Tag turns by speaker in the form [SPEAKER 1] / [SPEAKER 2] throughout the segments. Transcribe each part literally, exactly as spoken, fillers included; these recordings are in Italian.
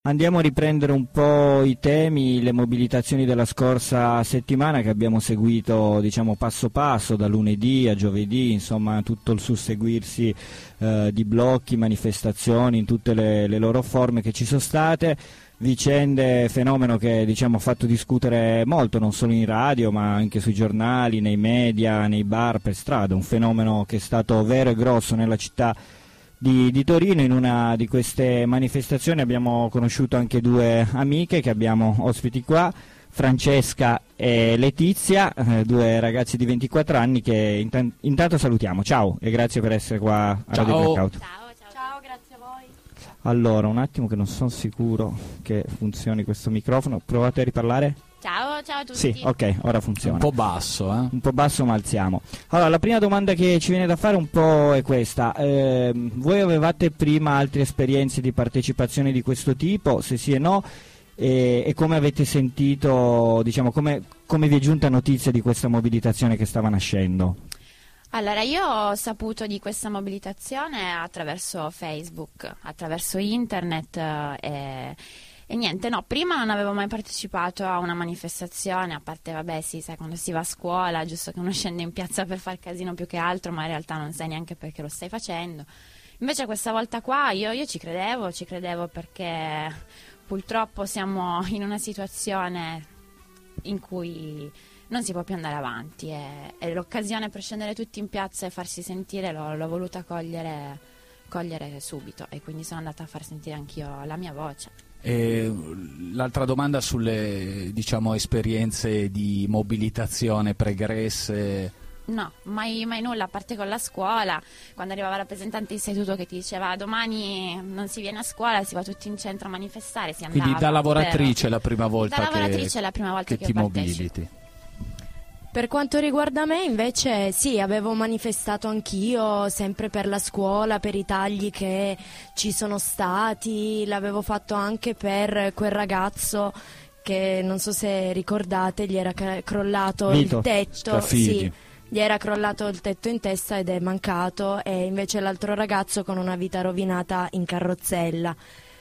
[SPEAKER 1] Andiamo a riprendere un po' i temi, le mobilitazioni della scorsa settimana che abbiamo seguito, diciamo, passo passo, da lunedì a giovedì, insomma tutto il susseguirsi eh, di blocchi, manifestazioni in tutte le, le loro forme che ci sono state, vicende, fenomeno che, diciamo, ha fatto discutere molto, non solo in radio ma anche sui giornali, nei media, nei bar, per strada, un fenomeno che è stato vero e grosso nella città Di, di Torino. In una di queste manifestazioni abbiamo conosciuto anche due amiche che abbiamo ospiti qua, Francesca e Letizia, eh, due ragazzi di ventiquattro anni che intan- intanto salutiamo. Ciao e grazie per essere qua a
[SPEAKER 2] Ciao.
[SPEAKER 1] Radio Blackout.
[SPEAKER 3] Ciao, ciao, ciao, grazie a voi.
[SPEAKER 1] Allora, un attimo che non sono sicuro che funzioni questo microfono, provate a riparlare?
[SPEAKER 3] Ciao, ciao a tutti.
[SPEAKER 1] Sì, ok, ora funziona.
[SPEAKER 2] Un po' basso, eh?
[SPEAKER 1] Un po' basso, ma alziamo. Allora, la prima domanda che ci viene da fare un po' è questa. Eh, voi avevate prima altre esperienze di partecipazione di questo tipo? Se sì e no, e, e come avete sentito, diciamo, come, come vi è giunta notizia di questa mobilitazione che stava nascendo?
[SPEAKER 3] Allora, io ho saputo di questa mobilitazione attraverso Facebook, attraverso internet eh, e... E niente, no, prima non avevo mai partecipato a una manifestazione, a parte, vabbè, sì, sai, quando si va a scuola, giusto che uno scende in piazza per far casino più che altro, ma in realtà non sai neanche perché lo stai facendo. Invece questa volta qua io, io ci credevo, ci credevo perché purtroppo siamo in una situazione in cui non si può più andare avanti e, e l'occasione per scendere tutti in piazza e farsi sentire l'ho, l'ho voluta cogliere, cogliere subito e quindi sono andata a far sentire anch'io la mia voce.
[SPEAKER 2] E l'altra domanda sulle, diciamo, esperienze di mobilitazione pregresse.
[SPEAKER 3] No, mai, mai nulla, a parte con la scuola, quando arrivava la rappresentante d'istituto che ti diceva domani non si viene a scuola, si va tutti in centro a manifestare, si andava.
[SPEAKER 2] Quindi da lavoratrice
[SPEAKER 3] però.
[SPEAKER 2] la prima volta
[SPEAKER 3] da
[SPEAKER 2] che,
[SPEAKER 3] lavoratrice è la prima volta
[SPEAKER 2] che,
[SPEAKER 3] che
[SPEAKER 2] ti
[SPEAKER 3] partecipo.
[SPEAKER 2] mobiliti.
[SPEAKER 4] Per quanto riguarda me, invece, sì, avevo manifestato anch'io, sempre per la scuola, per i tagli che ci sono stati, l'avevo fatto anche per quel ragazzo che, non so se ricordate, gli era ca- crollato
[SPEAKER 1] Vito
[SPEAKER 4] il tetto,
[SPEAKER 2] Strafidi.
[SPEAKER 4] sì, gli era crollato il tetto in testa ed è mancato, e invece l'altro ragazzo con una vita rovinata in carrozzella.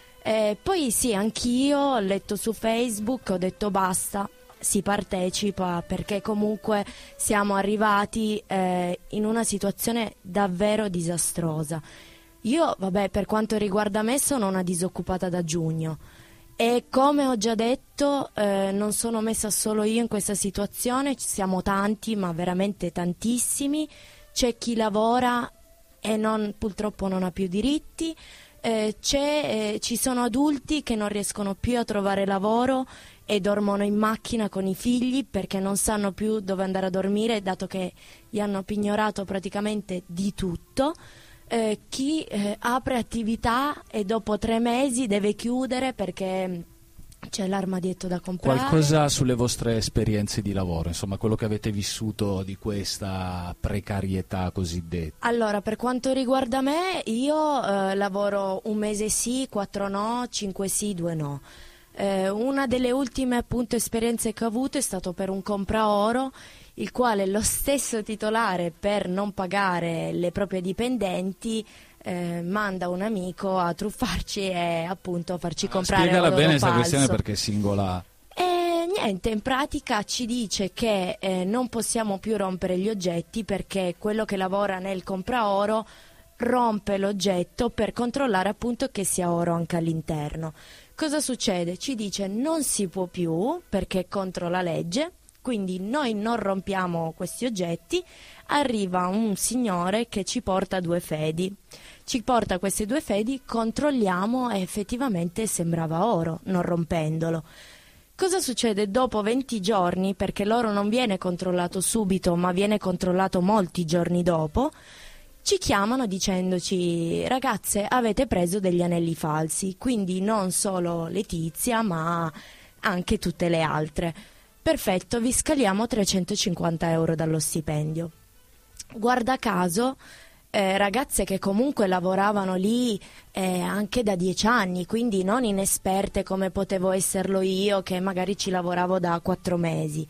[SPEAKER 4] E poi sì, anch'io ho letto su Facebook, ho detto basta, si partecipa, perché comunque siamo arrivati eh, in una situazione davvero disastrosa. Io, vabbè, per quanto riguarda me, sono una disoccupata da giugno e, come ho già detto, eh, non sono messa solo io in questa situazione, ci siamo tanti, ma veramente tantissimi. C'è chi lavora e non, purtroppo non ha più diritti, eh, c'è, eh, ci sono adulti che non riescono più a trovare lavoro e dormono in macchina con i figli perché non sanno più dove andare a dormire, dato che gli hanno pignorato praticamente di tutto. Eh, chi eh, apre attività e dopo tre mesi deve chiudere perché c'è l'armadietto da comprare.
[SPEAKER 2] Qualcosa sulle vostre esperienze di lavoro, insomma, quello che avete vissuto di questa precarietà cosiddetta.
[SPEAKER 4] Allora, per quanto riguarda me, io eh, lavoro un mese sì, quattro no, cinque sì, due no. Eh, una delle ultime, appunto, esperienze che ho avuto è stato per un compraoro, il quale lo stesso titolare, per non pagare le proprie dipendenti, eh, manda un amico a truffarci e appunto farci comprare
[SPEAKER 2] Spiegala
[SPEAKER 4] oro
[SPEAKER 2] bene questa
[SPEAKER 4] falso.
[SPEAKER 2] questione, perché è singola.
[SPEAKER 4] E niente, in pratica ci dice che eh, non possiamo più rompere gli oggetti perché quello che lavora nel compraoro rompe l'oggetto per controllare appunto che sia oro anche all'interno. Cosa succede? Ci dice non si può più perché è contro la legge, quindi noi non rompiamo questi oggetti. Arriva un signore che ci porta due fedi, ci porta queste due fedi, controlliamo e effettivamente sembrava oro, non rompendolo. Cosa succede dopo venti giorni, perché l'oro non viene controllato subito ma viene controllato molti giorni dopo? Ci chiamano dicendoci: ragazze, avete preso degli anelli falsi, quindi non solo Letizia ma anche tutte le altre. Perfetto, vi scaliamo trecentocinquanta euro dallo stipendio. Guarda caso, eh, ragazze che comunque lavoravano lì eh, anche da dieci anni, quindi non inesperte come potevo esserlo io, che magari ci lavoravo da quattro mesi.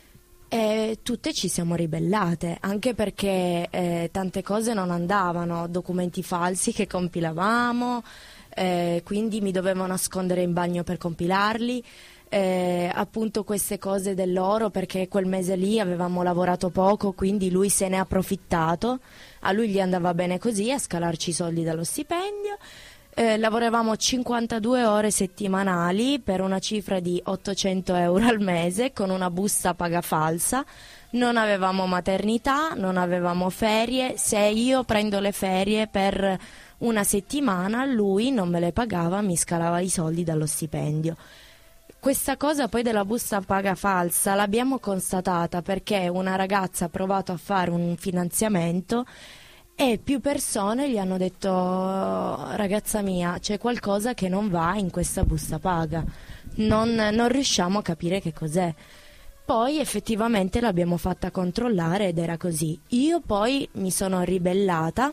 [SPEAKER 4] E tutte ci siamo ribellate, anche perché eh, tante cose non andavano, documenti falsi che compilavamo, eh, quindi mi dovevo nascondere in bagno per compilarli. Eh, appunto queste cose dell'oro, perché quel mese lì avevamo lavorato poco, quindi lui se ne è approfittato, a lui gli andava bene così a scalarci i soldi dallo stipendio. Eh, lavoravamo cinquantadue ore settimanali per una cifra di ottocento euro al mese con una busta paga falsa. Non avevamo maternità, non avevamo ferie. Se io prendo le ferie per una settimana, lui non me le pagava, mi scalava i soldi dallo stipendio. Questa cosa poi della busta paga falsa l'abbiamo constatata perché una ragazza ha provato a fare un finanziamento e più persone gli hanno detto: ragazza mia, c'è qualcosa che non va in questa busta paga, non, non riusciamo a capire che cos'è. Poi effettivamente l'abbiamo fatta controllare ed era così. Io poi mi sono ribellata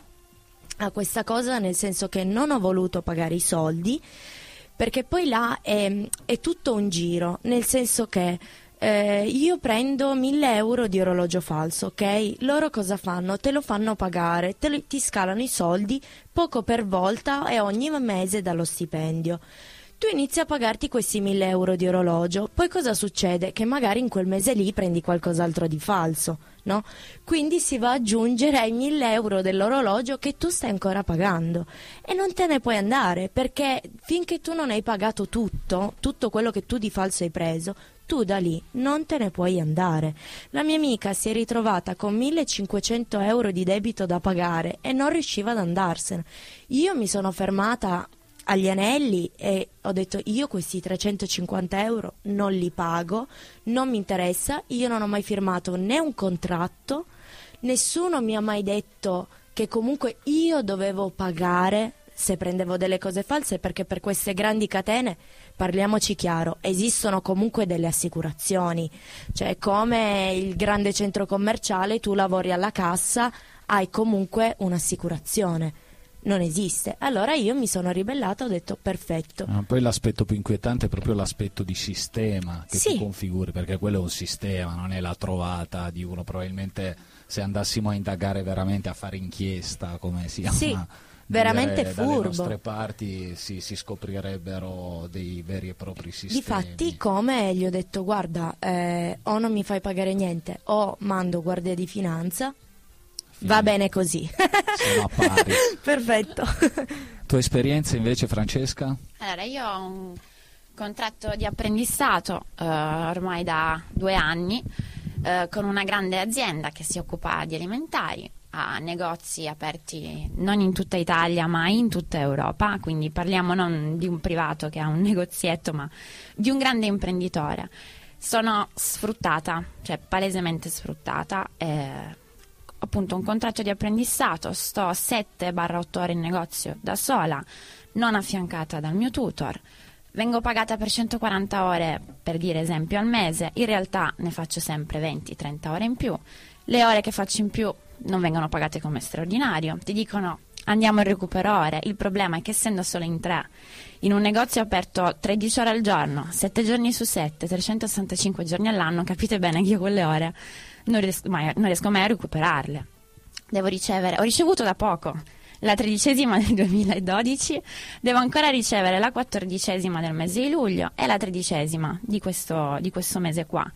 [SPEAKER 4] a questa cosa, nel senso che non ho voluto pagare i soldi, perché poi là è, è tutto un giro, nel senso che eh, io prendo mille euro di orologio falso, ok? Loro cosa fanno? Te lo fanno pagare, te lo, ti scalano i soldi poco per volta e ogni mese dallo stipendio. Tu inizi a pagarti questi mille euro di orologio, poi cosa succede? Che magari in quel mese lì prendi qualcos'altro di falso, no? Quindi si va ad aggiungere ai mille euro dell'orologio che tu stai ancora pagando e non te ne puoi andare, perché finché tu non hai pagato tutto, tutto quello che tu di falso hai preso, tu da lì non te ne puoi andare. La mia amica si è ritrovata con millecinquecento euro di debito da pagare e non riusciva ad andarsene. Io mi sono fermata agli anelli e ho detto: io questi trecentocinquanta euro non li pago, non mi interessa, io non ho mai firmato né un contratto, nessuno mi ha mai detto che comunque io dovevo pagare se prendevo delle cose false, perché per queste grandi catene, parliamoci chiaro, esistono comunque delle assicurazioni, cioè come il grande centro commerciale, tu lavori alla cassa, hai comunque un'assicurazione. Non esiste. Allora io mi sono ribellata, ho detto perfetto.
[SPEAKER 2] Ah, poi l'aspetto più inquietante è proprio l'aspetto di sistema che
[SPEAKER 4] sì.
[SPEAKER 2] tu configuri, perché quello è un sistema, non è la trovata di uno. Probabilmente se andassimo a indagare veramente, a fare inchiesta, come si chiama,
[SPEAKER 4] sì, veramente
[SPEAKER 2] dire,
[SPEAKER 4] furbo.
[SPEAKER 2] dalle nostre parti si, si scoprirebbero dei veri e propri sistemi.
[SPEAKER 4] Difatti, come gli ho detto: guarda, eh, o non mi fai pagare niente o mando guardia di finanza. Fine. Va bene così.
[SPEAKER 2] Siamo a pari.
[SPEAKER 4] Perfetto.
[SPEAKER 2] Tua esperienza invece, Francesca?
[SPEAKER 3] Allora, io ho un contratto di apprendistato eh, ormai da due anni eh, con una grande azienda che si occupa di alimentari, ha negozi aperti non in tutta Italia ma in tutta Europa, quindi parliamo non di un privato che ha un negozietto ma di un grande imprenditore. Sono sfruttata, cioè palesemente sfruttata, eh, appunto un contratto di apprendistato, sto sette otto ore in negozio da sola, non affiancata dal mio tutor, vengo pagata per centoquaranta ore, per dire esempio, al mese, in realtà ne faccio sempre venti trenta ore in più, le ore che faccio in più non vengono pagate come straordinario, ti dicono andiamo in recupero ore, il problema è che essendo solo in tre, in un negozio aperto tredici ore al giorno, sette giorni su sette, trecentosessantacinque giorni all'anno, capite bene che io quelle ore non riesco mai, non riesco mai a recuperarle. Devo ricevere, ho ricevuto da poco la tredicesima del duemiladodici, devo ancora ricevere la quattordicesima del mese di luglio e la tredicesima di questo, di questo mese qua.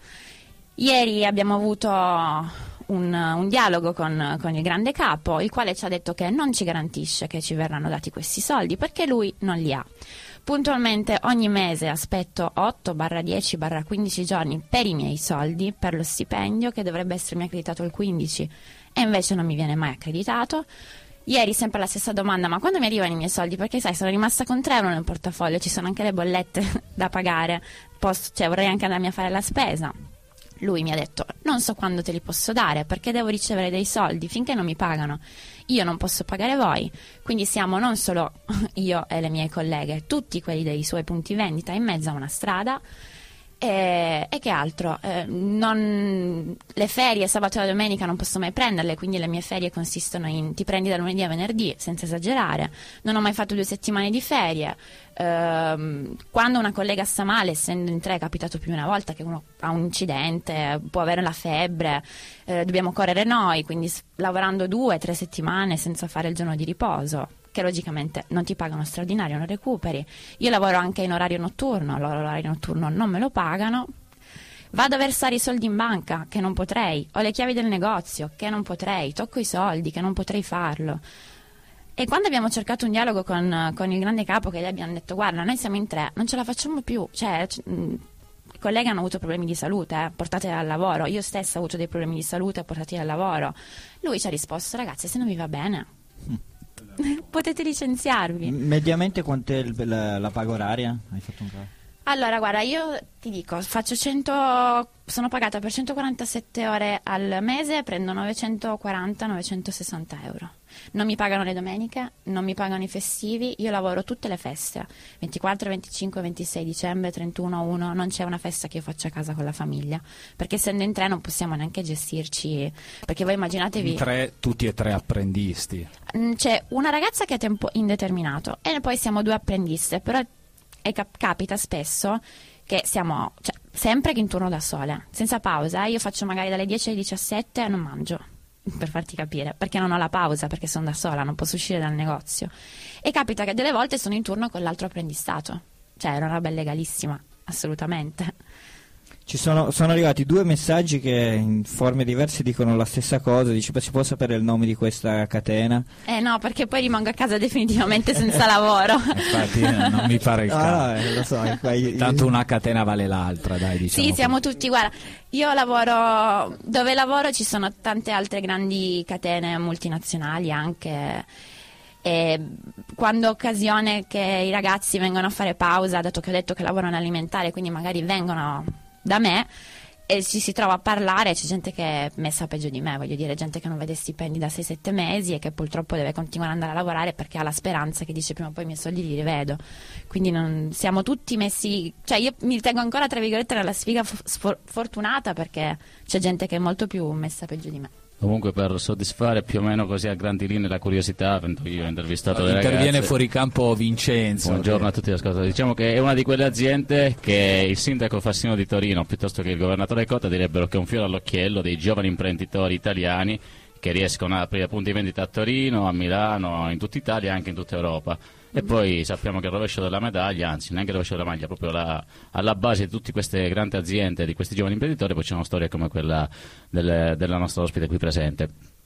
[SPEAKER 3] Ieri abbiamo avuto un, un dialogo con, con il grande capo, il quale ci ha detto che non ci garantisce che ci verranno dati questi soldi perché lui non li ha. Puntualmente ogni mese aspetto otto dieci quindici giorni per i miei soldi, per lo stipendio che dovrebbe essermi accreditato il quindici e invece non mi viene mai accreditato. Ieri sempre la stessa domanda: ma quando mi arrivano i miei soldi? Perché sai, sono rimasta con tre euro nel portafoglio, ci sono anche le bollette da pagare, posso, cioè vorrei anche andarmi a fare la spesa. Lui mi ha detto: non so quando te li posso dare perché devo ricevere dei soldi, finché non mi pagano io non posso pagare voi. Quindi siamo non solo io e le mie colleghe, tutti quelli dei suoi punti vendita in mezzo a una strada. E, e che altro? Eh, non, le ferie sabato e la domenica non posso mai prenderle, quindi le mie ferie consistono in ti prendi da lunedì a venerdì, senza esagerare. Non ho mai fatto due settimane di ferie. Eh, quando una collega sta male, essendo in tre, è capitato più di una volta che uno ha un incidente, può avere la febbre, eh, dobbiamo correre noi, quindi lavorando due, tre settimane senza fare il giorno di riposo. che logicamente non ti pagano straordinario, non recuperi. Io lavoro anche in orario notturno, allora l'orario notturno non me lo pagano. Vado a versare i soldi in banca, che non potrei, ho le chiavi del negozio, che non potrei, tocco i soldi, che non potrei farlo. E quando abbiamo cercato un dialogo con, con il grande capo, che gli abbiamo detto guarda, noi siamo in tre, non ce la facciamo più, cioè i colleghi hanno avuto problemi di salute, eh, portateli al lavoro, io stessa ho avuto dei problemi di salute, portateli al lavoro. Lui ci ha risposto ragazzi, se non vi va bene mm. potete licenziarvi.
[SPEAKER 1] Mediamente quant'è il, la, la paga oraria? Hai fatto un calcolo?
[SPEAKER 3] Allora, guarda, io ti dico, faccio cento, sono pagata per centoquarantasette ore al mese, prendo novecentoquaranta novecentosessanta euro. Non mi pagano le domeniche, non mi pagano i festivi, io lavoro tutte le feste, ventiquattro, venticinque, ventisei dicembre, trentuno, uno, non c'è una festa che io faccia a casa con la famiglia, perché essendo in tre non possiamo neanche gestirci, perché voi immaginatevi...
[SPEAKER 2] In tre, tutti e tre apprendisti.
[SPEAKER 3] C'è una ragazza che è a tempo indeterminato e poi siamo due apprendiste, però... E cap- capita spesso che siamo, cioè, sempre che in turno da sole, senza pausa. Io faccio magari dalle dieci alle diciassette e non mangio, per farti capire, perché non ho la pausa, perché sono da sola, non posso uscire dal negozio. E capita che delle volte sono in turno con l'altro apprendistato, cioè è una roba illegalissima, assolutamente.
[SPEAKER 1] Ci sono, sono arrivati due messaggi che in forme diverse dicono la stessa cosa. Dice, si può sapere il nome di questa catena?
[SPEAKER 3] Eh no, perché poi rimango a casa definitivamente senza lavoro.
[SPEAKER 2] Infatti non mi pare il caso.
[SPEAKER 1] Ah, eh, lo so, poi...
[SPEAKER 2] Tanto una catena vale l'altra, dai, diciamo.
[SPEAKER 3] Sì, siamo tutti, guarda, io lavoro, dove lavoro ci sono tante altre grandi catene multinazionali anche. E quando occasione che i ragazzi vengono a fare pausa, dato che ho detto che lavorano alimentare, quindi magari vengono da me e ci si trova a parlare, c'è gente che è messa peggio di me, voglio dire, gente che non vede stipendi da sei sette mesi e che purtroppo deve continuare ad andare a lavorare perché ha la speranza che dice prima o poi i miei soldi li rivedo. Quindi non, siamo tutti messi, cioè io mi tengo ancora tra virgolette nella sfiga f- fortunata perché c'è gente che è molto più messa peggio di me.
[SPEAKER 5] Comunque, per soddisfare più o meno così a grandi linee la curiosità, avendo io ho intervistato le
[SPEAKER 2] interviene
[SPEAKER 5] ragazze.
[SPEAKER 2] Fuori campo Vincenzo.
[SPEAKER 5] Buongiorno
[SPEAKER 2] che...
[SPEAKER 5] a tutti gli ascoltatori. Diciamo che è una di quelle aziende che il sindaco Fassino di Torino, piuttosto che il governatore Cotta, direbbero che è un fiore all'occhiello dei giovani imprenditori italiani che riescono ad aprire punti vendita a Torino, a Milano, in tutta Italia e anche in tutta Europa. E poi sappiamo che il rovescio della medaglia, anzi neanche il rovescio della maglia, proprio la, alla base di tutte queste grandi aziende, di questi giovani imprenditori, poi c'è una storia come quella del, della nostra ospite qui presente.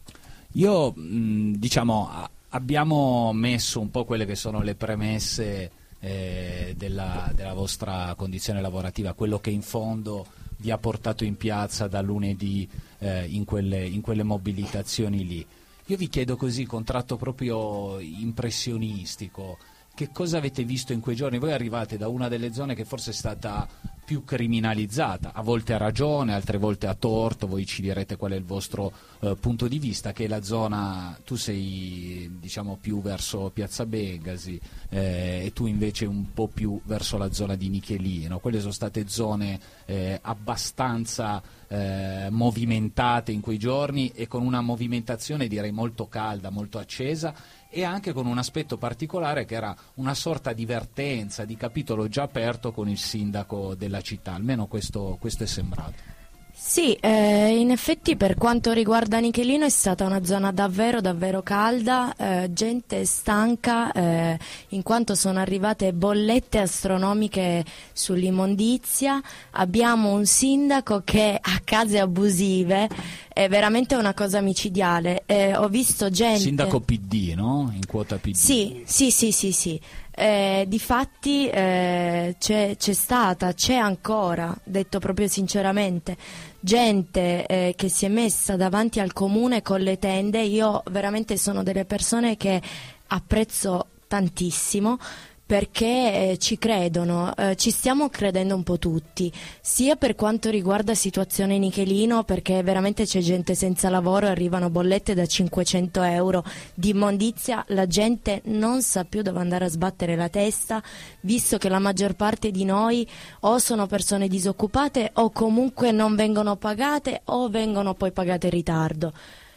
[SPEAKER 2] Io, mh, diciamo, a- abbiamo messo un po' quelle che sono le premesse eh, della, della vostra condizione lavorativa, quello che in fondo vi ha portato in piazza da lunedì eh, in, quelle, in quelle mobilitazioni lì. Io vi chiedo così, con tratto proprio impressionistico, che cosa avete visto in quei giorni? Voi arrivate da una delle zone che forse è stata più criminalizzata, a volte a ragione, altre volte a torto, voi ci direte qual è il vostro eh, punto di vista, che è la zona, tu sei diciamo più verso Piazza Begasi eh, e tu invece un po' più verso la zona di Nichelino. Quelle sono state zone eh, abbastanza eh, movimentate in quei giorni e con una movimentazione direi molto calda, molto accesa, e anche con un aspetto particolare che era una sorta di vertenza, di capitolo già aperto con il sindaco della città, almeno questo, questo è sembrato.
[SPEAKER 4] Sì, eh, in effetti per quanto riguarda Nichelino è stata una zona davvero davvero calda, eh, gente stanca eh, in quanto sono arrivate bollette astronomiche sull'immondizia, abbiamo un sindaco che ha case abusive, è veramente una cosa micidiale, eh, ho visto gente...
[SPEAKER 2] Sindaco P D, no? In quota P D.
[SPEAKER 4] Sì, sì, sì, sì, sì. Eh, difatti eh, c'è, c'è stata, c'è ancora, detto proprio sinceramente, gente eh, che si è messa davanti al comune con le tende. Io veramente sono delle persone che apprezzo tantissimo, perché eh, ci credono, eh, ci stiamo credendo un po' tutti, sia per quanto riguarda la situazione Nichelino, perché veramente c'è gente senza lavoro, arrivano bollette da cinquecento euro di immondizia, la gente non sa più dove andare a sbattere la testa, visto che la maggior parte di noi o sono persone disoccupate o comunque non vengono pagate o vengono poi pagate in ritardo.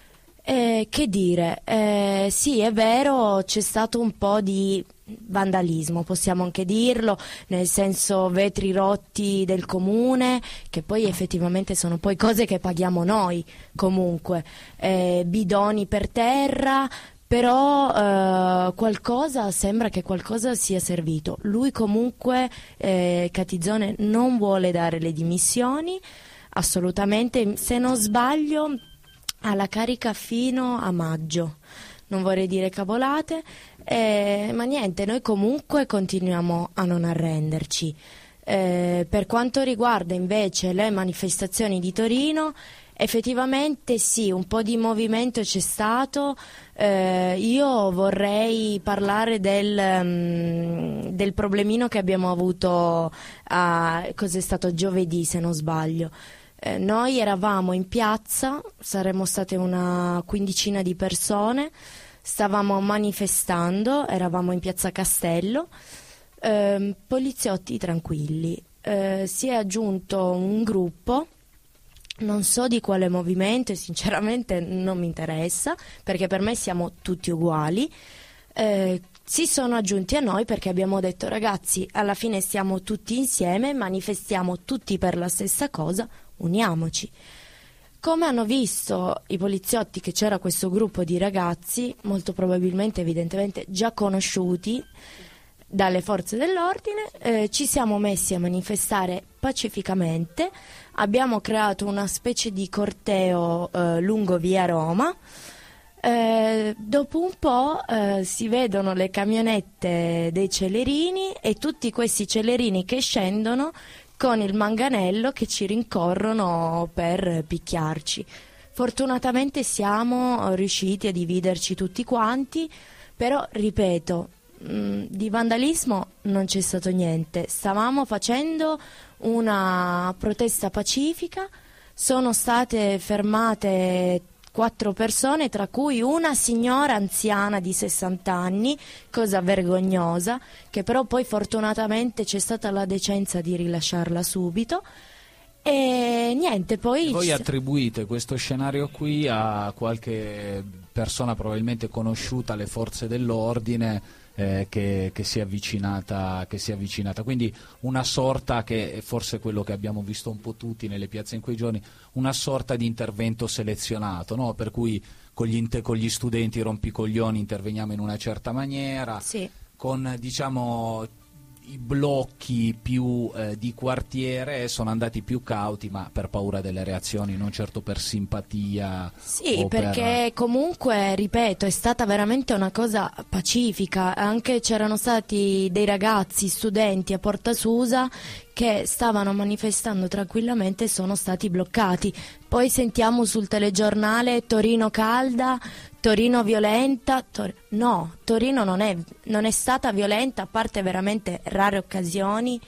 [SPEAKER 4] Eh, che dire, eh, sì, è vero, c'è stato un po' di vandalismo, possiamo anche dirlo, nel senso vetri rotti del comune, che poi effettivamente sono poi cose che paghiamo noi comunque, eh, bidoni per terra, però eh, qualcosa, sembra che qualcosa sia servito. Lui comunque, eh, Catizzone, non vuole dare le dimissioni, assolutamente, se non sbaglio ha la carica fino a maggio, non vorrei dire cavolate, eh, ma niente, noi comunque continuiamo a non arrenderci. Eh, per quanto riguarda invece le manifestazioni di Torino, effettivamente sì, un po' di movimento c'è stato. Eh, io vorrei parlare del, um, del problemino che abbiamo avuto a, cos'è stato giovedì se non sbaglio. Eh, noi eravamo in piazza, saremmo state una quindicina di persone, stavamo manifestando, eravamo in piazza Castello, eh, poliziotti tranquilli. Eh, si è aggiunto un gruppo, non so di quale movimento e sinceramente non mi interessa, perché per me siamo tutti uguali. Eh, si sono aggiunti a noi perché abbiamo detto: ragazzi, alla fine stiamo tutti insieme, manifestiamo tutti per la stessa cosa, uniamoci. Come hanno visto i poliziotti che c'era questo gruppo di ragazzi, molto probabilmente, evidentemente già conosciuti dalle forze dell'ordine, eh, ci siamo messi a manifestare pacificamente, abbiamo creato una specie di corteo eh, lungo via Roma. Eh, dopo un po' eh, si vedono le camionette dei celerini e tutti questi celerini che scendono con il manganello che ci rincorrono per picchiarci. Fortunatamente siamo riusciti a dividerci tutti quanti, però ripeto, mh, di vandalismo non c'è stato niente. Stavamo facendo una protesta pacifica, sono state fermate quattro persone, tra cui una signora anziana di sessanta anni, cosa vergognosa, che però poi fortunatamente c'è stata la decenza di rilasciarla subito. E niente, poi...
[SPEAKER 2] E voi attribuite questo scenario qui a qualche persona probabilmente conosciuta alle forze dell'ordine eh, che, che si è avvicinata, che si è avvicinata, quindi una sorta, che è forse quello che abbiamo visto un po' tutti nelle piazze in quei giorni, una sorta di intervento selezionato, no? Per cui con gli, inter- con gli studenti rompicoglioni interveniamo in una certa maniera,
[SPEAKER 4] sì.
[SPEAKER 2] Con diciamo i blocchi più eh, di quartiere sono andati più cauti, ma per paura delle reazioni, non certo per simpatia.
[SPEAKER 4] Sì,
[SPEAKER 2] o
[SPEAKER 4] perché
[SPEAKER 2] per...
[SPEAKER 4] comunque, ripeto, è stata veramente una cosa pacifica. Anche c'erano stati dei ragazzi, studenti a Porta Susa che stavano manifestando tranquillamente e sono stati bloccati. Poi sentiamo sul telegiornale Torino calda, Torino violenta. Tor- no, Torino non è, non è stata violenta, a parte veramente rare occasioni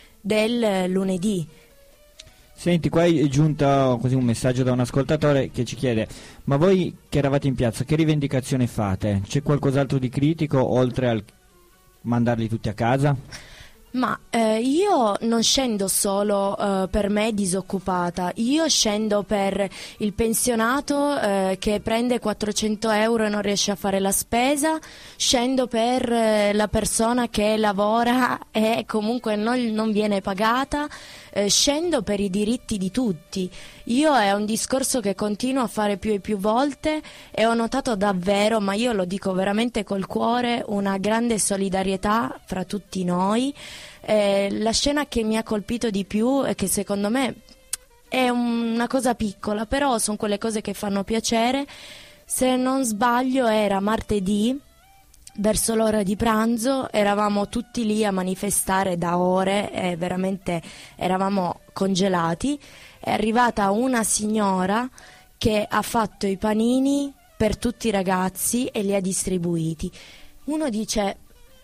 [SPEAKER 4] del lunedì.
[SPEAKER 1] Senti, qua è giunto così un messaggio da un ascoltatore che ci chiede: ma voi che eravate in piazza, che rivendicazione fate? C'è qualcos'altro di critico oltre al mandarli tutti a casa?
[SPEAKER 4] Ma eh, io non scendo solo eh, per me disoccupata, io scendo per il pensionato eh, che prende quattrocento euro e non riesce a fare la spesa, scendo per eh, la persona che lavora e comunque non, non viene pagata, eh, scendo per i diritti di tutti. Io è un discorso che continuo a fare più e più volte e ho notato davvero, ma io lo dico veramente col cuore, una grande solidarietà fra tutti noi. Eh, la scena che mi ha colpito di più e che secondo me è una cosa piccola, però sono quelle cose che fanno piacere. Se non sbaglio era martedì, verso l'ora di pranzo, eravamo tutti lì a manifestare da ore e veramente eravamo congelati. È arrivata una signora che ha fatto i panini per tutti i ragazzi e li ha distribuiti. Uno dice: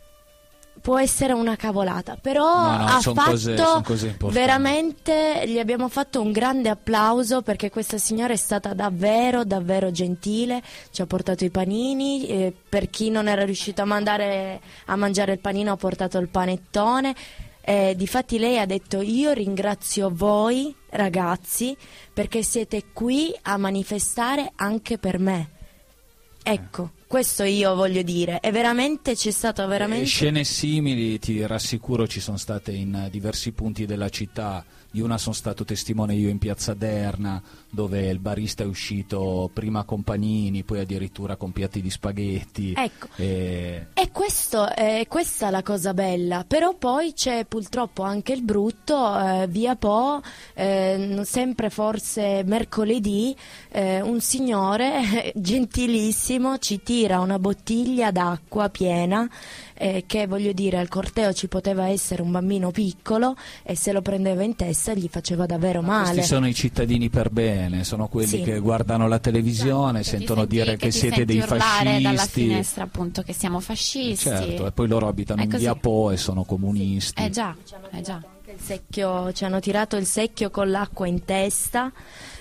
[SPEAKER 4] può essere una cavolata, però
[SPEAKER 2] no, no,
[SPEAKER 4] ha
[SPEAKER 2] son
[SPEAKER 4] fatto
[SPEAKER 2] cose, son cose importanti.
[SPEAKER 4] Veramente, gli abbiamo fatto un grande applauso perché questa signora è stata davvero davvero gentile, ci ha portato i panini, eh, per chi non era riuscito a mandare a mangiare il panino ha portato il panettone. Eh, difatti lei ha detto: io ringrazio voi ragazzi perché siete qui a manifestare anche per me. Ecco, Questo io voglio dire, è veramente, c'è stato veramente...
[SPEAKER 2] E scene simili, ti rassicuro, ci sono state in diversi punti della città. Di una sono stato testimone io in Piazza Derna, dove il barista è uscito prima con panini, poi addirittura con piatti di spaghetti.
[SPEAKER 4] Ecco,
[SPEAKER 2] e,
[SPEAKER 4] e questo, è questa la cosa bella, però poi c'è purtroppo anche il brutto, eh, via Po, eh, sempre forse mercoledì, eh, un signore gentilissimo ci tira una bottiglia d'acqua piena, eh, che voglio dire, al corteo ci poteva essere un bambino piccolo e se lo prendeva in testa gli faceva davvero male.
[SPEAKER 2] Questi sono i cittadini per bene, sono quelli
[SPEAKER 4] sì.
[SPEAKER 2] che guardano la televisione,
[SPEAKER 3] esatto,
[SPEAKER 2] sentono
[SPEAKER 3] senti,
[SPEAKER 2] dire che, che siete dei fascisti
[SPEAKER 3] dalla finestra appunto che siamo fascisti,
[SPEAKER 2] certo, e poi loro abitano in via Po e sono comunisti.
[SPEAKER 3] Eh già, eh già.
[SPEAKER 4] Il secchio, ci hanno tirato il secchio con l'acqua in testa,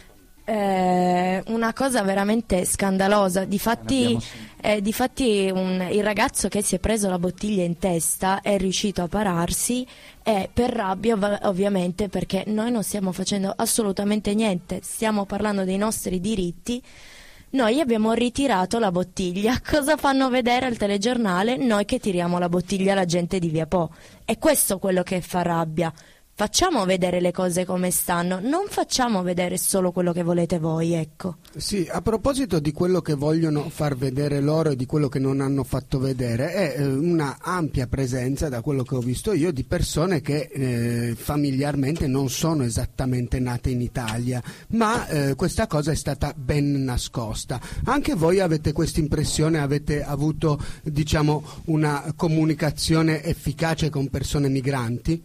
[SPEAKER 4] eh, una cosa veramente scandalosa. Difatti, eh, difatti un, il ragazzo che si è preso la bottiglia in testa è riuscito a pararsi, e per rabbia ov- ovviamente, perché noi non stiamo facendo assolutamente niente, stiamo parlando dei nostri diritti. Noi abbiamo ritirato la bottiglia. Cosa fanno vedere al telegiornale? Noi che tiriamo la bottiglia alla gente di via Po. E questo è quello che fa rabbia. Facciamo vedere le cose come stanno, non facciamo vedere solo quello che volete voi, ecco.
[SPEAKER 6] Sì, a proposito di quello che vogliono far vedere loro e di quello che non hanno fatto vedere, è eh, una ampia presenza, da quello che ho visto io, di persone che eh, familiarmente non sono esattamente nate in Italia, ma eh, questa cosa è stata ben nascosta. Anche voi avete questa impressione, avete avuto, diciamo, una comunicazione efficace con persone migranti?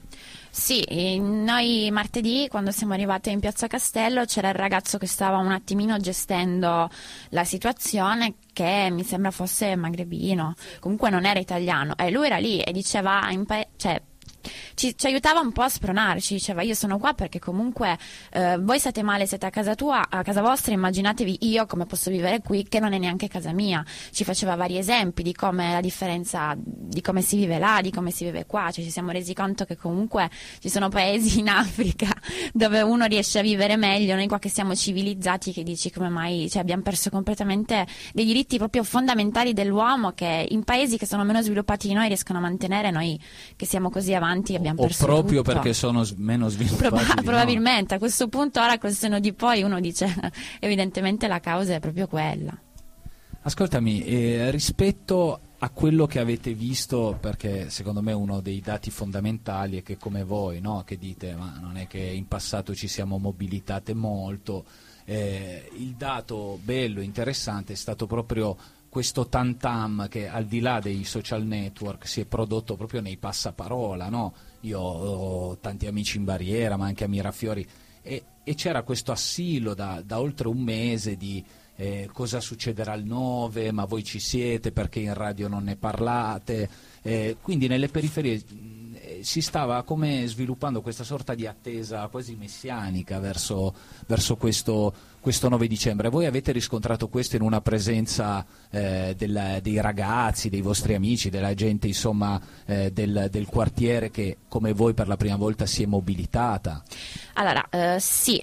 [SPEAKER 3] Sì, noi martedì quando siamo arrivati in Piazza Castello c'era il ragazzo che stava un attimino gestendo la situazione, che mi sembra fosse magrebino, comunque non era italiano, e lui era lì e diceva, in pa- cioè Ci, ci aiutava un po' a spronarci, diceva io sono qua perché comunque eh, voi state male, siete a casa tua, a casa vostra, immaginatevi io come posso vivere qui che non è neanche casa mia. Ci faceva vari esempi di come la differenza, di come si vive là, di come si vive qua, cioè ci siamo resi conto che comunque ci sono paesi in Africa dove uno riesce a vivere meglio, noi qua che siamo civilizzati, che dici come mai, cioè abbiamo perso completamente dei diritti proprio fondamentali dell'uomo che in paesi che sono meno sviluppati di noi riescono a mantenere, noi che siamo così avanti abbiamo
[SPEAKER 2] o
[SPEAKER 3] perso
[SPEAKER 2] proprio
[SPEAKER 3] tutto.
[SPEAKER 2] Perché sono s- meno sviluppati
[SPEAKER 3] Proba-
[SPEAKER 2] di
[SPEAKER 3] probabilmente noi. A questo punto ora col senno di poi uno dice evidentemente la causa è proprio quella.
[SPEAKER 2] Ascoltami, eh, rispetto a quello che avete visto, perché secondo me uno dei dati fondamentali è che come voi, no, che dite ma non è che in passato ci siamo mobilitate molto, eh, il dato bello, interessante è stato proprio questo tantam che al di là dei social network si è prodotto proprio nei passaparola, no? Io ho tanti amici in Barriera, ma anche a Mirafiori, e, e c'era questo assilo da, da oltre un mese di eh, cosa succederà il nove, ma voi ci siete, perché in radio non ne parlate, eh, quindi nelle periferie eh, si stava come sviluppando questa sorta di attesa quasi messianica verso, verso questo, questo nove dicembre. Voi avete riscontrato questo in una presenza eh, del, dei ragazzi, dei vostri amici, della gente insomma eh, del, del quartiere che come voi per la prima volta si è mobilitata?
[SPEAKER 3] Allora, eh, sì,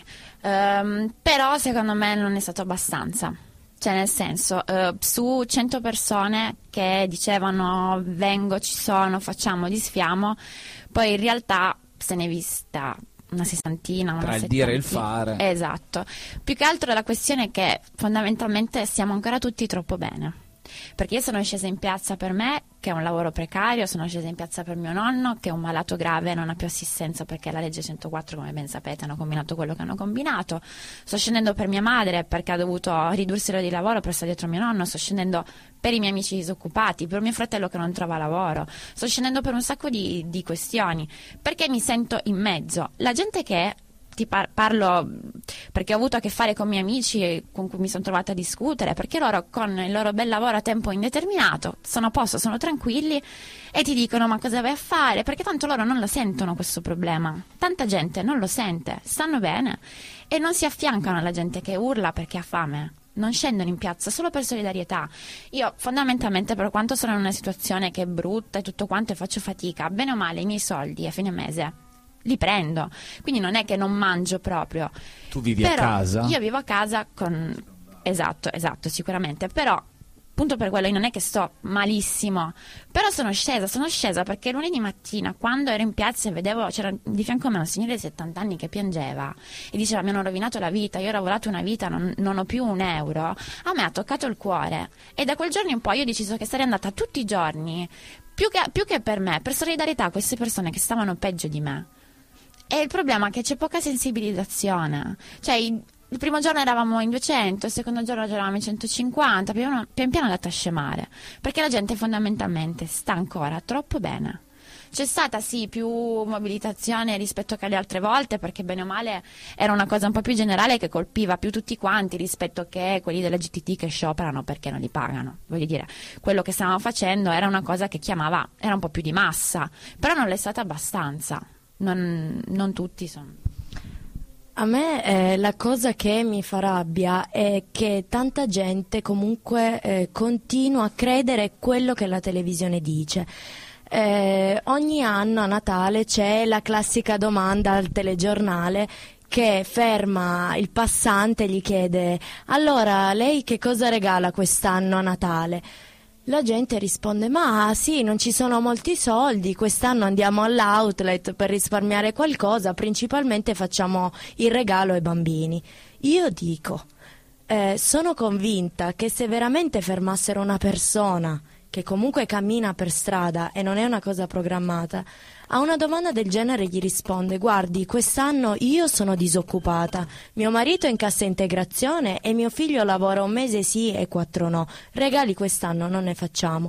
[SPEAKER 3] ehm, però secondo me non è stato abbastanza. Cioè nel senso, eh, su cento persone che dicevano vengo, ci sono, facciamo, disfiamo, poi in realtà se ne è vista una sessantina, una
[SPEAKER 2] Tra il
[SPEAKER 3] settantina.
[SPEAKER 2] dire e il fare.
[SPEAKER 3] Esatto. Più che altro la questione è che fondamentalmente stiamo ancora tutti troppo bene. Perché io sono scesa in piazza per me, che è un lavoro precario, sono scesa in piazza per mio nonno, che è un malato grave e non ha più assistenza perché la legge centoquattro, come ben sapete, hanno combinato quello che hanno combinato. Sto scendendo per mia madre perché ha dovuto ridursi l'ora di lavoro per stare dietro mio nonno, sto scendendo per i miei amici disoccupati, per mio fratello che non trova lavoro, sto scendendo per un sacco di, di questioni, perché mi sento in mezzo. La gente che ti par- parlo perché ho avuto a che fare con miei amici con cui mi sono trovata a discutere, perché loro con il loro bel lavoro a tempo indeterminato sono a posto, sono tranquilli e ti dicono ma cosa vai a fare, perché tanto loro non lo sentono questo problema, tanta gente non lo sente, stanno bene e non si affiancano alla gente che urla perché ha fame, non scendono in piazza solo per solidarietà. Io fondamentalmente, per quanto sono in una situazione che è brutta e tutto quanto e faccio fatica, bene o male i miei soldi a fine mese li prendo, quindi non è che non mangio proprio.
[SPEAKER 2] Tu vivi
[SPEAKER 3] però
[SPEAKER 2] a casa?
[SPEAKER 3] Io vivo a casa con esatto, esatto, sicuramente, però appunto per quello io non è che sto malissimo, però sono scesa, sono scesa perché lunedì mattina quando ero in piazza e vedevo, c'era di fianco a me un signore di settanta anni che piangeva e diceva mi hanno rovinato la vita, io ho lavorato una vita, non, non ho più un euro, a me ha toccato il cuore e da quel giorno in poi io ho deciso che sarei andata tutti i giorni, più che, più che per me, per solidarietà a queste persone che stavano peggio di me. E il problema è che c'è poca sensibilizzazione, cioè il primo giorno eravamo in duecento, il secondo giorno eravamo in centocinquanta, pian piano piano è andata a scemare, perché la gente fondamentalmente sta ancora troppo bene. C'è stata sì più mobilitazione rispetto che alle altre volte, perché bene o male era una cosa un po' più generale che colpiva più tutti quanti rispetto che quelli dell'L G B T che scioperano perché non li pagano. Voglio dire, quello che stavamo facendo era una cosa che chiamava, era un po' più di massa, però non l'è stata abbastanza, non, non tutti sono...
[SPEAKER 4] A me eh, la cosa che mi fa rabbia è che tanta gente comunque eh, continua a credere quello che la televisione dice. Eh, ogni anno a Natale c'è la classica domanda al telegiornale che ferma il passante e gli chiede: allora lei che cosa regala quest'anno a Natale? La gente risponde: ma sì, non ci sono molti soldi, quest'anno andiamo all'outlet per risparmiare qualcosa, principalmente facciamo il regalo ai bambini. Io dico, eh, sono convinta che se veramente fermassero una persona che comunque cammina per strada e non è una cosa programmata, a una domanda del genere gli risponde: guardi, quest'anno io sono disoccupata, mio marito è in cassa integrazione e mio figlio lavora un mese sì e quattro no, regali quest'anno non ne facciamo.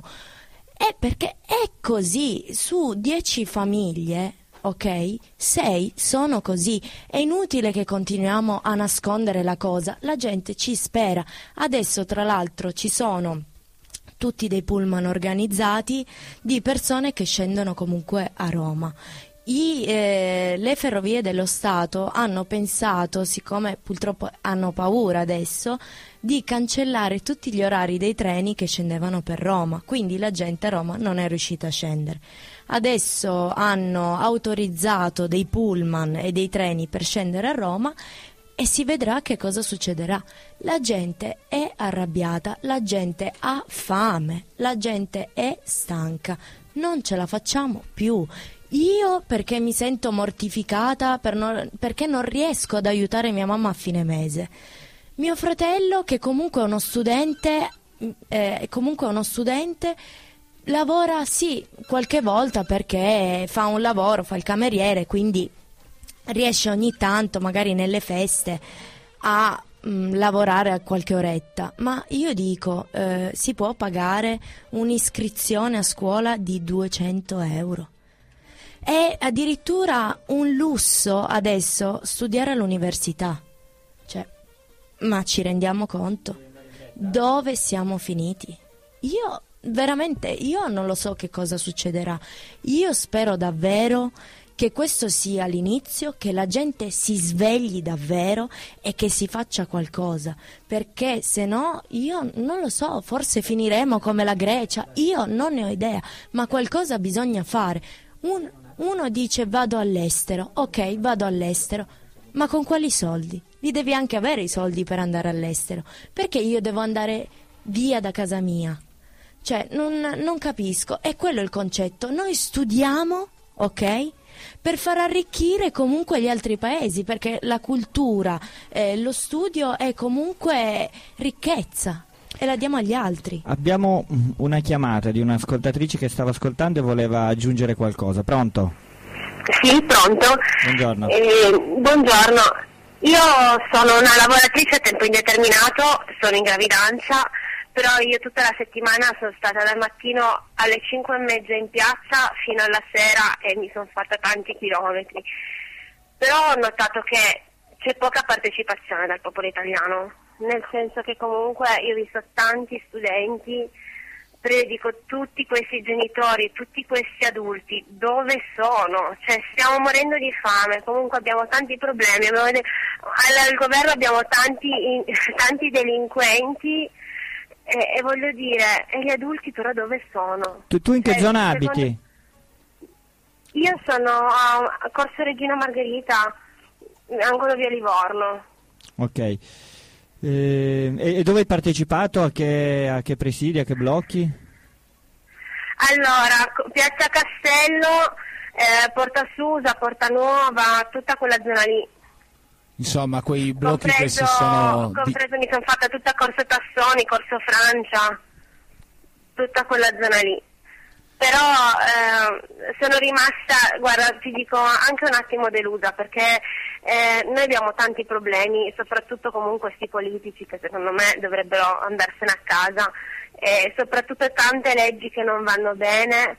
[SPEAKER 4] È perché è così, su dieci famiglie, ok, sei sono così, è inutile che continuiamo a nascondere la cosa, la gente ci spera. Adesso tra l'altro ci sono tutti dei pullman organizzati di persone che scendono comunque a Roma. I, eh, le ferrovie dello Stato hanno pensato, siccome purtroppo hanno paura adesso, di cancellare tutti gli orari dei treni che scendevano per Roma, quindi la gente a Roma non è riuscita a scendere. Adesso hanno autorizzato dei pullman e dei treni per scendere a Roma e si vedrà che cosa succederà. La gente è arrabbiata, la gente ha fame, la gente è stanca, non ce la facciamo più. Io perché mi sento mortificata per non, perché non riesco ad aiutare mia mamma a fine mese. Mio fratello, che comunque è uno studente, eh, comunque è uno studente, lavora sì qualche volta perché fa un lavoro, fa il cameriere, quindi riesce ogni tanto, magari nelle feste, a mh, lavorare a qualche oretta. Ma io dico, eh, si può pagare un'iscrizione a scuola di duecento euro. È addirittura un lusso adesso studiare all'università. Cioè, ma ci rendiamo conto? Dove siamo finiti? Io veramente, io non lo so che cosa succederà. Io spero davvero che questo sia l'inizio, che la gente si svegli davvero e che si faccia qualcosa, perché se no io non lo so, forse finiremo come la Grecia, io non ne ho idea, ma qualcosa bisogna fare. Un, uno dice vado all'estero, ok, vado all'estero, ma con quali soldi? Li devi anche avere i soldi per andare all'estero, perché io devo andare via da casa mia? Cioè, non, non capisco, è quello il concetto, noi studiamo, ok? Per far arricchire comunque gli altri paesi, perché la cultura, eh, lo studio è comunque ricchezza e la diamo agli altri.
[SPEAKER 1] Abbiamo una chiamata di un'ascoltatrice che stava ascoltando e voleva aggiungere qualcosa. Pronto?
[SPEAKER 7] Sì, pronto.
[SPEAKER 1] Buongiorno.
[SPEAKER 7] Eh, buongiorno. Io sono una lavoratrice a tempo indeterminato, sono in gravidanza, però io tutta la settimana sono stata dal mattino alle cinque e mezza in piazza fino alla sera e mi sono fatta tanti chilometri. Però ho notato che c'è poca partecipazione dal popolo italiano, nel senso che comunque io ho visto tanti studenti, però io dico tutti questi genitori, tutti questi adulti, dove sono? Cioè stiamo morendo di fame, comunque abbiamo tanti problemi, abbiamo, al, al governo abbiamo tanti, tanti delinquenti. E, e voglio dire, e gli adulti però dove sono?
[SPEAKER 1] Tu, tu in che
[SPEAKER 7] eh,
[SPEAKER 1] zona
[SPEAKER 7] secondo...
[SPEAKER 1] abiti?
[SPEAKER 7] Io sono a Corso Regina Margherita, angolo via Livorno.
[SPEAKER 1] Ok. Eh, e, e dove hai partecipato? A che, a che presidi, a che blocchi?
[SPEAKER 7] Allora, Piazza Castello, eh, Porta Susa, Porta Nuova, tutta quella zona lì.
[SPEAKER 2] Insomma, quei blocchi
[SPEAKER 7] compreso,
[SPEAKER 2] che si sono...
[SPEAKER 7] compreso mi sono fatta tutta Corso Tassoni, Corso Francia, tutta quella zona lì. Però eh, sono rimasta, guarda, ti dico, anche un attimo delusa, perché eh, noi abbiamo tanti problemi, soprattutto comunque questi politici che secondo me dovrebbero andarsene a casa, e soprattutto tante leggi che non vanno bene,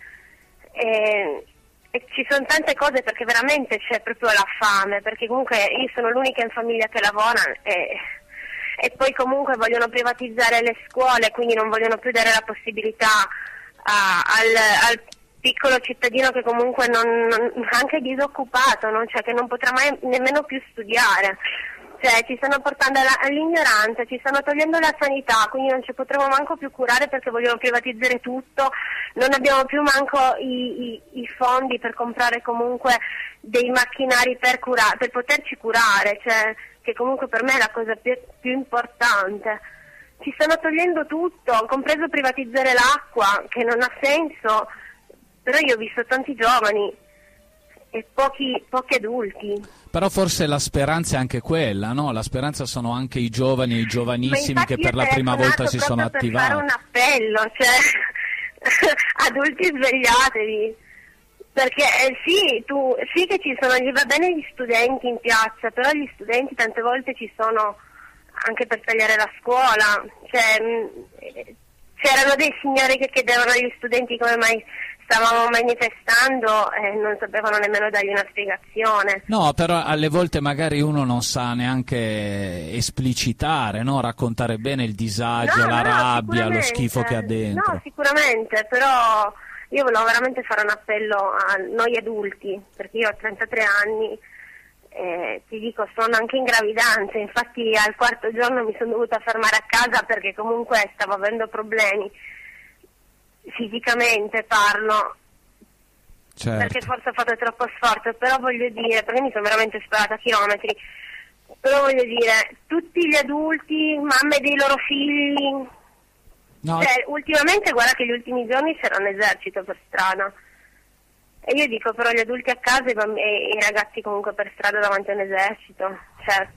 [SPEAKER 7] e, e ci sono tante cose, perché veramente c'è proprio la fame, perché comunque io sono l'unica in famiglia che lavora e, e poi comunque vogliono privatizzare le scuole, quindi non vogliono più dare la possibilità a, al, al piccolo cittadino che comunque non, non anche disoccupato, no? Cioè che non potrà mai nemmeno più studiare. Cioè, ci stanno portando alla, all'ignoranza, ci stanno togliendo la sanità, quindi non ci potremo manco più curare perché vogliono privatizzare tutto, non abbiamo più manco i, i, i fondi per comprare comunque dei macchinari per, cura, per poterci curare, cioè, che comunque per me è la cosa più, più importante. Ci stanno togliendo tutto, compreso privatizzare l'acqua, che non ha senso, però io ho visto tanti giovani e pochi, pochi adulti.
[SPEAKER 2] Però forse la speranza è anche quella, no? La speranza sono anche i giovani e i giovanissimi che per la prima volta si sono attivati.
[SPEAKER 7] Per fare un appello, cioè adulti svegliatevi, perché eh, sì, tu, sì che ci sono, gli va bene gli studenti in piazza, però gli studenti tante volte ci sono anche per tagliare la scuola, cioè mh, c'erano dei signori che chiedevano agli studenti come mai stavamo manifestando e non sapevano nemmeno dargli una spiegazione.
[SPEAKER 2] No, però alle volte magari uno non sa neanche esplicitare, no? Raccontare bene il disagio,
[SPEAKER 7] no,
[SPEAKER 2] la
[SPEAKER 7] no,
[SPEAKER 2] rabbia, lo schifo che ha dentro.
[SPEAKER 7] No, sicuramente, però io volevo veramente fare un appello a noi adulti, perché io ho trentatré anni e ti dico, sono anche in gravidanza, infatti al quarto giorno mi sono dovuta fermare a casa perché comunque stavo avendo problemi. Fisicamente parlo,
[SPEAKER 2] certo.
[SPEAKER 7] Perché forse ho fatto troppo sforzo, però voglio dire, perché mi sono veramente sparata a chilometri, però voglio dire, tutti gli adulti, mamme dei loro figli,
[SPEAKER 2] no.
[SPEAKER 7] Cioè, ultimamente guarda che gli ultimi giorni c'era un esercito per strada, e io dico però gli adulti a casa e i, bamb- e i ragazzi comunque per strada davanti a un esercito, cioè...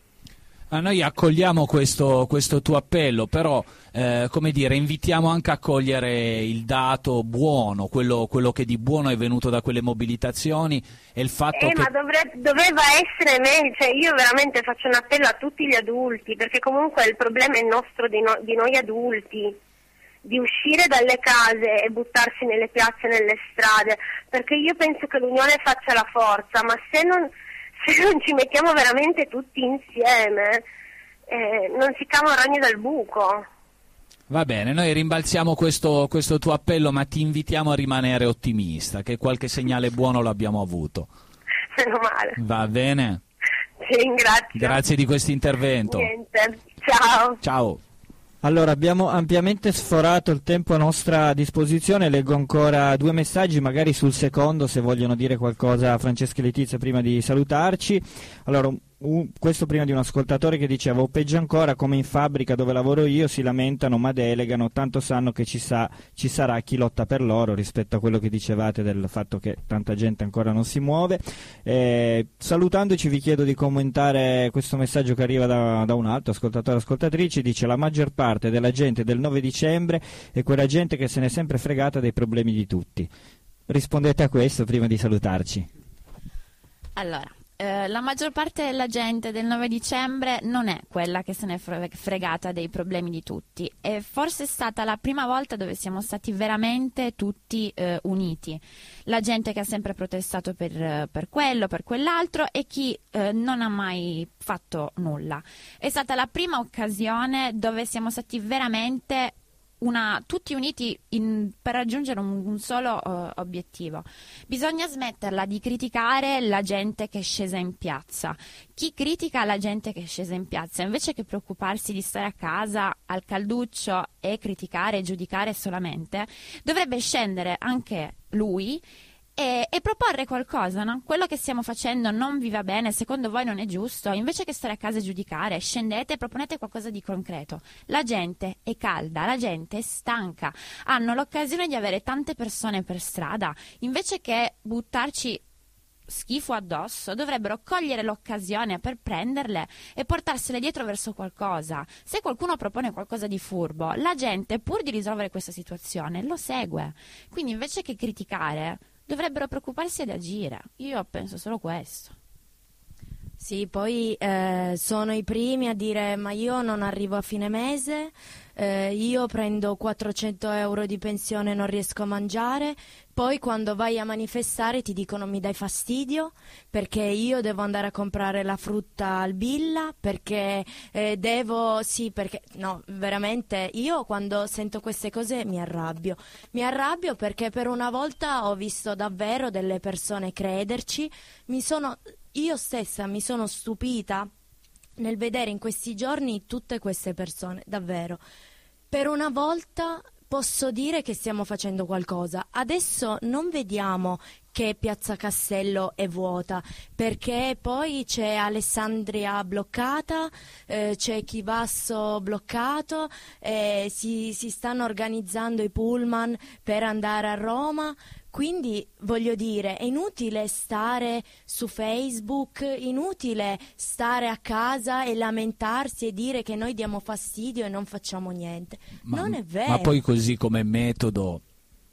[SPEAKER 2] A noi accogliamo questo, questo tuo appello, però eh, come dire, invitiamo anche a cogliere il dato buono, quello, quello che di buono è venuto da quelle mobilitazioni e il fatto
[SPEAKER 7] eh,
[SPEAKER 2] che...
[SPEAKER 7] ma dovre- doveva essere meglio, cioè io veramente faccio un appello a tutti gli adulti, perché comunque il problema è nostro di, no- di noi adulti, di uscire dalle case e buttarsi nelle piazze e nelle strade, perché io penso che l'unione faccia la forza, ma se non... se non ci mettiamo veramente tutti insieme, eh, non si cava un ragno dal buco.
[SPEAKER 2] Va bene, noi rimbalziamo questo, questo tuo appello, ma ti invitiamo a rimanere ottimista, che qualche segnale buono l'abbiamo avuto.
[SPEAKER 7] Meno male.
[SPEAKER 2] Va bene?
[SPEAKER 7] Ti ringrazio.
[SPEAKER 2] Grazie di questo intervento.
[SPEAKER 7] Niente, ciao.
[SPEAKER 2] Ciao.
[SPEAKER 1] Allora, abbiamo ampiamente sforato il tempo a nostra disposizione, leggo ancora due messaggi, magari sul secondo se vogliono dire qualcosa Francesca e Letizia prima di salutarci. Allora, un, questo prima di un ascoltatore che diceva, o peggio ancora come in fabbrica dove lavoro io si lamentano ma delegano, tanto sanno che ci, sa, ci sarà chi lotta per loro, rispetto a quello che dicevate del fatto che tanta gente ancora non si muove. Eh, salutandoci vi chiedo di commentare questo messaggio che arriva da, da un altro ascoltatore o ascoltatrice, dice la maggior parte della gente del nove dicembre è quella gente che se n'è sempre fregata dei problemi di tutti. Rispondete a questo prima di salutarci.
[SPEAKER 3] Allora, eh, la maggior parte della gente del nove dicembre non è quella che se n'è fregata dei problemi di tutti. È forse stata la prima volta dove siamo stati veramente tutti eh, uniti. La gente che ha sempre protestato per, per quello, per quell'altro e chi eh, non ha mai fatto nulla. È stata la prima occasione dove siamo stati veramente Una, tutti uniti in, per raggiungere un, un solo uh, obiettivo. Bisogna smetterla di criticare la gente che è scesa in piazza. Chi critica la gente che è scesa in piazza, invece che preoccuparsi di stare a casa al calduccio e criticare e giudicare solamente, dovrebbe scendere anche lui e, e proporre qualcosa, no? Quello che stiamo facendo non vi va bene, secondo voi non è giusto, invece che stare a casa e giudicare, scendete e proponete qualcosa di concreto. La gente è calda, la gente è stanca, hanno l'occasione di avere tante persone per strada, invece che buttarci schifo addosso, dovrebbero cogliere l'occasione per prenderle e portarsele dietro verso qualcosa. Se qualcuno propone qualcosa di furbo, la gente, pur di risolvere questa situazione, lo segue. Quindi invece che criticare, dovrebbero preoccuparsi ed agire. Io penso solo questo.
[SPEAKER 4] Sì, poi eh, sono i primi a dire ma io non arrivo a fine mese, eh, io prendo quattrocento euro di pensione e non riesco a mangiare, poi quando vai a manifestare ti dicono mi dai fastidio perché io devo andare a comprare la frutta al Billa, perché eh, devo, sì, perché, no, veramente io quando sento queste cose mi arrabbio, mi arrabbio perché per una volta ho visto davvero delle persone crederci, mi sono... Io stessa mi sono stupita nel vedere in questi giorni tutte queste persone, davvero. Per una volta posso dire che stiamo facendo qualcosa. Adesso non vediamo che Piazza Castello è vuota, perché poi c'è Alessandria bloccata, eh, c'è Chivasso bloccato, eh, si, si stanno organizzando i pullman per andare a Roma. Quindi voglio dire, è inutile stare su Facebook, inutile stare a casa e lamentarsi e dire che noi diamo fastidio e non facciamo niente.
[SPEAKER 2] Ma,
[SPEAKER 4] non è vero.
[SPEAKER 2] Ma poi così come metodo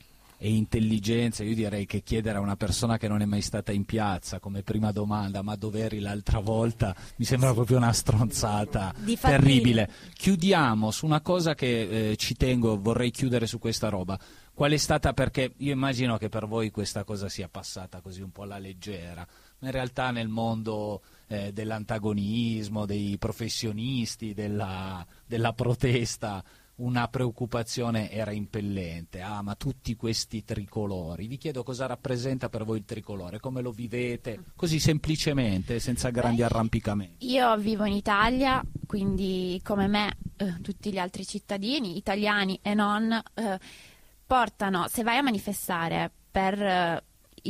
[SPEAKER 2] e intelligenza, io direi che chiedere a una persona che non è mai stata in piazza come prima domanda ma dov'eri l'altra volta mi sembra proprio una stronzata terribile. Chiudiamo su una cosa che eh, ci tengo, vorrei chiudere su questa roba. Qual è stata, perché io immagino che per voi questa cosa sia passata così un po' alla leggera, ma in realtà nel mondo eh, dell'antagonismo, dei professionisti, della, della protesta, una preoccupazione era impellente. Ah, ma tutti questi tricolori, vi chiedo cosa rappresenta per voi il tricolore, come lo vivete, così semplicemente, senza grandi
[SPEAKER 3] Beh,
[SPEAKER 2] arrampicamenti.
[SPEAKER 3] Io vivo in Italia, quindi come me eh, tutti gli altri cittadini, italiani e non... Eh, portano, se vai a manifestare per uh,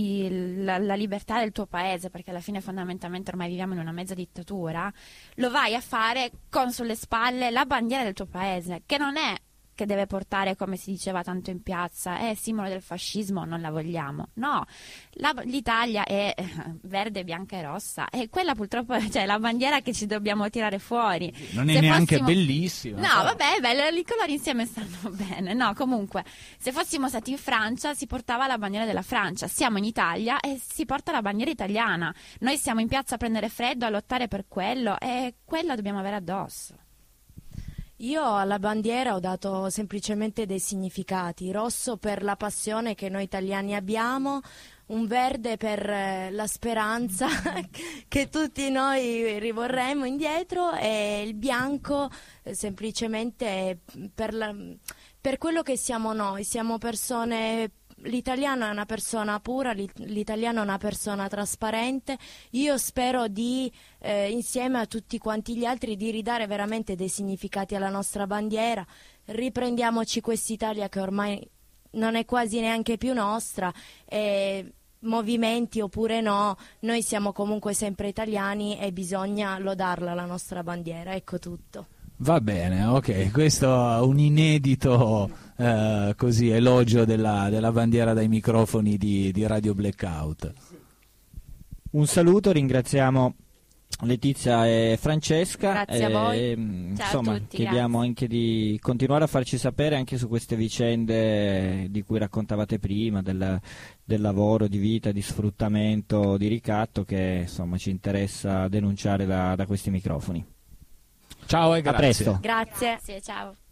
[SPEAKER 3] il, la, la libertà del tuo paese, perché alla fine fondamentalmente ormai viviamo in una mezza dittatura, lo vai a fare con sulle spalle la bandiera del tuo paese, che non è che deve portare, come si diceva tanto in piazza, è simbolo del fascismo, non la vogliamo. No, la, l'Italia è verde, bianca e rossa, e quella purtroppo è cioè, la bandiera che ci dobbiamo tirare fuori.
[SPEAKER 2] Non è
[SPEAKER 3] se
[SPEAKER 2] neanche
[SPEAKER 3] fossimo...
[SPEAKER 2] bellissima.
[SPEAKER 3] No, però. Vabbè, è bello, i colori insieme stanno bene. No, comunque, se fossimo stati in Francia si portava la bandiera della Francia, siamo in Italia e si porta la bandiera italiana. Noi siamo in piazza a prendere freddo, a lottare per quello, e quella dobbiamo avere addosso.
[SPEAKER 4] Io alla bandiera ho dato semplicemente dei significati: rosso per la passione che noi italiani abbiamo, un verde per eh, la speranza che tutti noi rivorremmo indietro, e il bianco eh, semplicemente per, la, per quello che siamo noi. Siamo persone... L'italiano è una persona pura, l'italiano è una persona trasparente. Io spero di, eh, insieme a tutti quanti gli altri, di ridare veramente dei significati alla nostra bandiera. Riprendiamoci quest'Italia che ormai non è quasi neanche più nostra, e movimenti oppure no, noi siamo comunque sempre italiani e bisogna lodarla la nostra bandiera. Ecco tutto.
[SPEAKER 2] Va bene, ok, questo è un inedito eh, così elogio della, della bandiera dai microfoni di, di Radio Blackout.
[SPEAKER 1] Un saluto, ringraziamo Letizia e Francesca.
[SPEAKER 3] Grazie a voi.
[SPEAKER 1] E,
[SPEAKER 3] Ciao
[SPEAKER 1] insomma,
[SPEAKER 3] a tutti,
[SPEAKER 1] chiediamo
[SPEAKER 3] grazie.
[SPEAKER 1] anche di continuare a farci sapere anche su queste vicende di cui raccontavate prima, del, del lavoro, di vita, di sfruttamento, di ricatto, che insomma ci interessa denunciare da, da questi microfoni.
[SPEAKER 2] Ciao e grazie.
[SPEAKER 1] A presto.
[SPEAKER 4] Grazie.
[SPEAKER 3] Grazie, ciao.